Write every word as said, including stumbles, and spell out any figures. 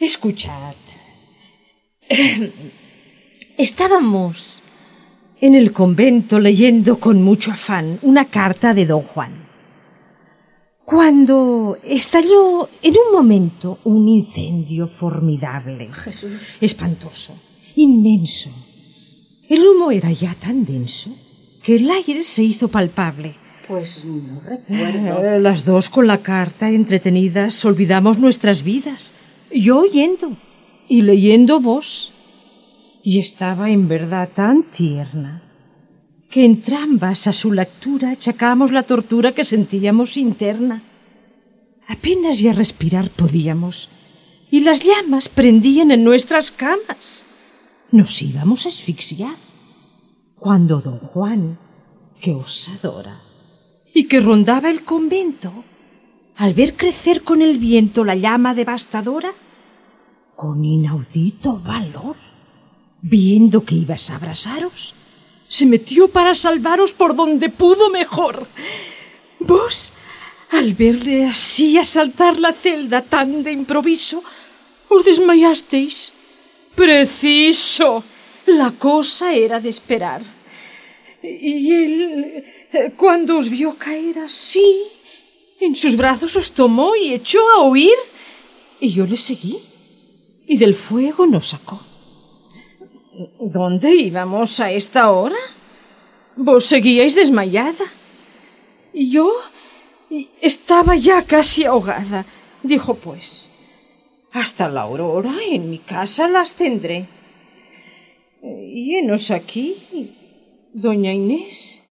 Escuchad. Estábamos en el convento leyendo con mucho afán una carta de don Juan, cuando estalló en un momento un incendio formidable, Jesús, espantoso, inmenso. El humo era ya tan denso que el aire se hizo palpable. pues no recuerdo. Eh, las dos con la carta entretenidas olvidamos nuestras vidas. Yo oyendo y leyendo vos. Y estaba en verdad tan tierna que entrambas a su lectura achacamos la tortura que sentíamos interna. Apenas ya respirar podíamos y las llamas prendían en nuestras camas. Nos íbamos a asfixiar cuando don Juan, que os adora y que rondaba el convento, al ver crecer con el viento la llama devastadora, con inaudito valor, viendo que ibas a abrasaros, se metió para salvaros por donde pudo mejor. Vos, al verle así asaltar la celda tan de improviso, os desmayasteis. Preciso. La cosa era de esperar. Y él, cuando os vio caer así, en sus brazos os tomó y echó a huir. Y yo le seguí, y del fuego nos sacó. ¿Dónde íbamos a esta hora? Vos seguíais desmayada. Y yo estaba ya casi ahogada. Dijo, pues, hasta la aurora en mi casa las tendré. Y henos aquí, doña Inés.